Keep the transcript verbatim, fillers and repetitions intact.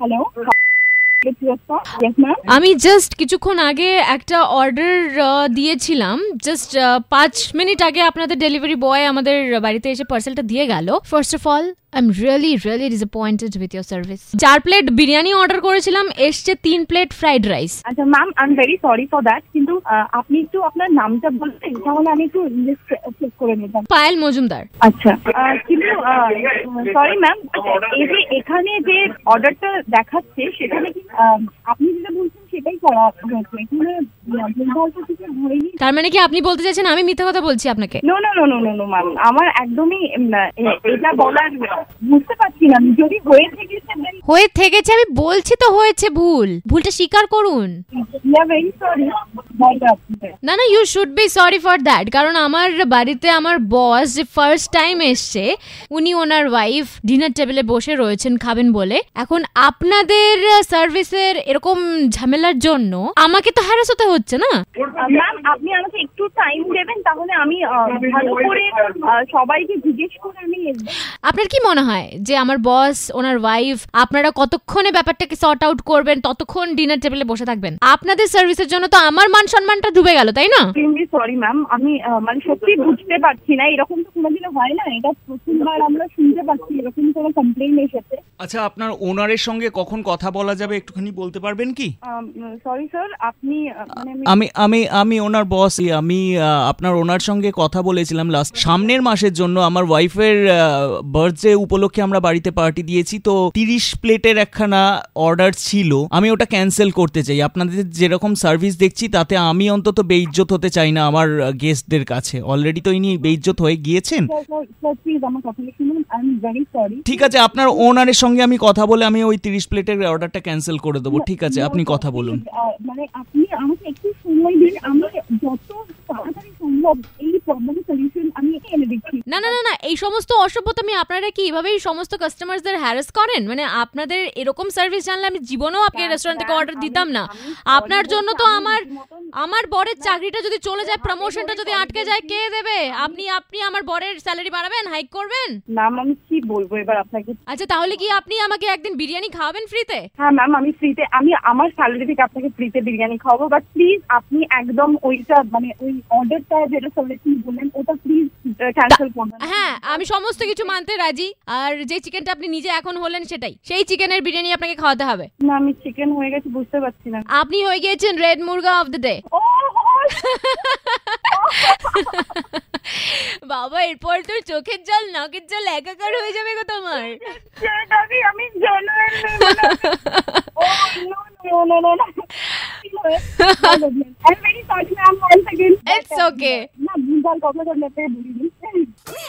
Hello, আমি just কিছুক্ষণ আগে একটা অর্ডার দিয়েছিলাম, জাস্ট পাঁচ মিনিট আগে আপনাদের ডেলিভারি বয় আমাদের বাড়িতে এসে পার্সেলটা দিয়ে গেল। First of all I am really really disappointed with your service. চার প্লেট বিরিয়ানি অর্ডার করেছিলাম, এসছে তিন প্লেট ফ্রাইড রাইস। আচ্ছা ma'am, I am very sorry for that, কিন্তু আপনি একটু আপনার নামটা বলবেন, তাহলে আমি একটু লিস্ট চেক করে নিতাম। পায়েল মজুমদার। আচ্ছা, কিন্তু সরি ম্যাম, এই যে এখানে যে অর্ডারটা দেখাচ্ছে সেখানে কি আপনি যেটা বলছেন সেটাই করা হয়েছে, এখানে ধরেনি। তার মানে কি আপনি বলতে চাইছেন আমি মিথ্যা কথা বলছি আপনাকে? No no no no no no ma'am, আমার একদমই এটা বলার বুঝতে পারছি না। যদি হয়ে থেকে হয়ে থেকেছে আমি বলছি তো হয়েছে ভুল, ভুলটা স্বীকার করুন। Very sorry. না না, you should be sorry for that, কারণ আমার বাড়িতে আমার বস যে ফার্স্ট টাইম এসছে, উনি ওনার ওয়াইফ ডিনার টেবিলে বসে রয়েছেন খাবেন বলে, এখন আপনাদের সার্ভিসের এরকম ঝামেলার জন্য আমাকে তো হ্যারাস হতে হচ্ছে না। ম্যাম আপনি আমাকে একটু টাইম দেবেন, তাহলে আমি ভালো করে সবাইকে জিজ্ঞেস করে আমি। আপনার কি মনে হয় যে আমার বস ওনার ওয়াইফ আপনারা কতক্ষণে ব্যাপারটাকে সর্ট আউট করবেন, ততক্ষণ ডিনার টেবিলে বসে থাকবেন? আপনাদের সার্ভিসের জন্য তো আমার মান সম্মানটা ডুবে গেল, তাই না? সরি ম্যাম, আমি মানে সত্যি বুঝতে পারছি না, এরকম তো কোনোদিনও হয় না, এটা প্রথমবার আমরা শুনতে পাচ্ছি এরকম কোনো কমপ্লেইন এসেছে। আচ্ছা, আপনার ওনারের সঙ্গে কখন কথা বলা যাবে একটুখানি বলতে পারবেন কি? সরি স্যার, আপনি আমি আমি আমি ওনার বস, আমি আপনার ওনার সঙ্গে কথা বলেছিলাম লাস্ট সামনের মাসের জন্য আমার ওয়াইফের বার্থডে উপলক্ষে আমরা বাড়িতে পার্টি দিয়েছি, তো তিরিশ প্লেটের একখানা অর্ডার ছিল, আমি ওটা ক্যান্সেল করতে চাই। আপনাদের যেরকম সার্ভিস দেখছি তাতে আমি অন্তত বেইজ্জত হতে চাই না আমার গেস্টদের কাছে। অলরেডি তো ইনি বেইজ্জত হয়ে গিয়েছেন। ঠিক আছে, আপনার ওনারের সঙ্গে আমি কথা বলে আমি ওই তিরিশ প্লেটের অর্ডারটা ক্যান্সেল করে দেবো। ঠিক আছে, আপনি কথা বলুন। মানে আপনি আমাকে একটু সময় দিন, আমি যত তাড়াতাড়ি সম্ভব এই প্রবলেমের সলিউশন আমি এনে দিচ্ছি। না না না না, এই সমস্ত অসভ্যতামি আপনারা কি এভাবেই সমস্ত কাস্টমারদের হ্যারাস করেন? মানে আপনাদের এরকম সার্ভিস জানলে আমি জীবনেও আপনাকে রেস্টুরেন্ট থেকে অর্ডার দিতাম না। আপনার জন্য তো আমার আমার বরের চাকরিটা যদি চলে যায়, প্রমোশনটা যদি আটকে যায়, কে দেবে? আপনি আপনি আমার বরের স্যালারি বাড়াবেন, হাইক করবেন? না ম্যাম, কি বলবো এবার আপনাকে। আচ্ছা, তাহলে কি আপনি আমাকে একদিন বিরিয়ানি খাওয়াবেন ফ্রিতে? হ্যাঁ ম্যাম, আমি ফ্রিতে, আমি আমার স্যালারি থেকে আপনাকে ফ্রিতে বিরিয়ানি খাওয়াবো, বাট প্লিজ আপনি একদম ওইটা মানে ওই অর্ডারটা যেটা সার্ভিস বললেন ওটা প্লিজ ক্যান্সেল করবেন। হ্যাঁ, আমি সমস্ত কিছু মানতে রাজি, আর যে চিকেনটা আপনি নিজে এখন হলেন সেটাই, সেই চিকেনের বিরিয়ানি আপনাকে খাওয়াতে হবে। না, আমি চিকেন হয়ে গেছে বুঝতে পারছি না। আপনি হয়ে গিয়েছেন রেড মুরগা অফ দ্য ডে। বাবা, এরপর তোর চোখের জল নাকের জল একাকার হয়ে যাবে গো তোমার। আমি জানি। It's okay. না, ভুলভাল কথা বলতে বলিনি।